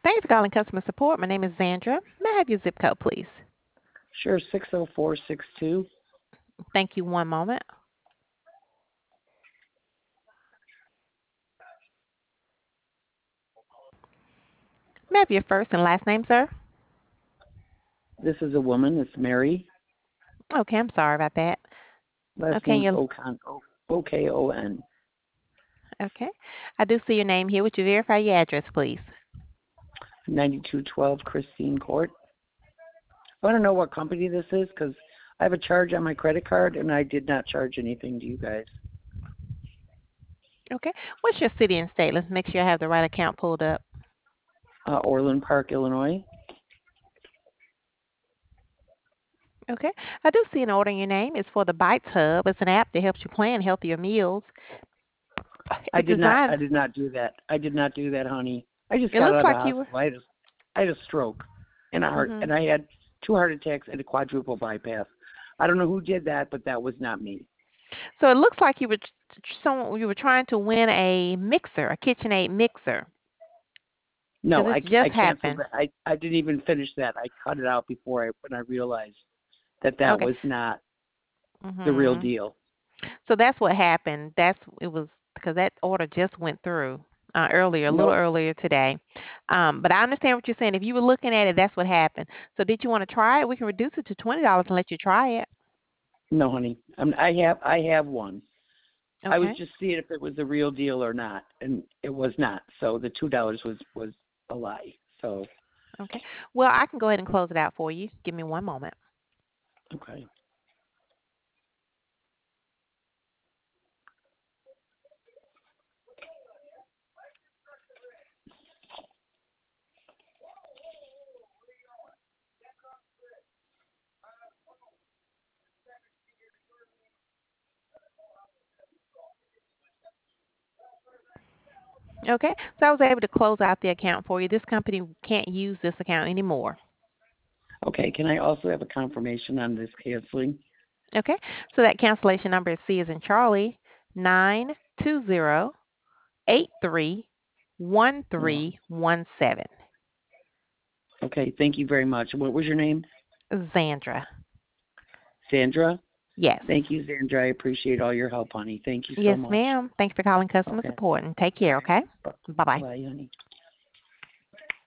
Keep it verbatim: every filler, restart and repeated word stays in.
Thank you for calling customer support. My name is Zandra. May I have your zip code, please? Sure, six oh four six two. Thank you. One moment. May I have your first and last name, sir? This is a woman. It's Mary. Okay, I'm sorry about that. Last Okay, name's you Okon. O K O N. okay. I do see your name here. Would you verify your address, please? ninety-two twelve Christine Court. I want to know what company this is because I have a charge on my credit card and I did not charge anything to you guys. Okay. What's your city and state? Let's make sure I have the right account pulled up. Uh, Orland Park, Illinois. Okay. I do see an order in your name. It's for the Bites Hub. It's an app that helps you plan healthier meals. I It's did not. designed. I did not do that. I did not do that, honey. I just It got looks out of the like you were. hospital. I had a, I had a stroke and a heart, hmm and I had two heart attacks and a quadruple bypass. I don't know who did that, but that was not me. So it looks like you were tr- someone you were trying to win a mixer, a KitchenAid mixer, because No, this I, I just canceled happened. that. I, I didn't even finish that. I cut it out before I when I realized that that Okay. was not the real hmm deal. So that's what happened. That's it was because that order just went through uh, earlier, a little Nope. earlier today. Um, but I understand what you're saying. If you were looking at it, that's what happened. So did you want to try it? We can reduce it to twenty dollars and let you try it. No, honey. Um, I have I have one. I was Okay. just seeing if it was the real deal or not, and it was not. So the two dollars was was a lie. So Okay. Well, I can go ahead and close it out for you. Give me one moment. okay. Okay. So I was able to close out the account for you. This company can't use this account anymore. Okay. Can I also have a confirmation on this canceling? Okay. So that cancellation number is C as in Charlie, nine two zero eight three one Oh, three one seven. okay. Thank you very much. What was your name? Zandra. Sandra. Yes. Thank you, Sandra. I appreciate all your help, honey. Thank you so Yes, much. ma'am. Thanks for calling customer Okay. support and take care, okay? Bye, Bye bye. bye, honey.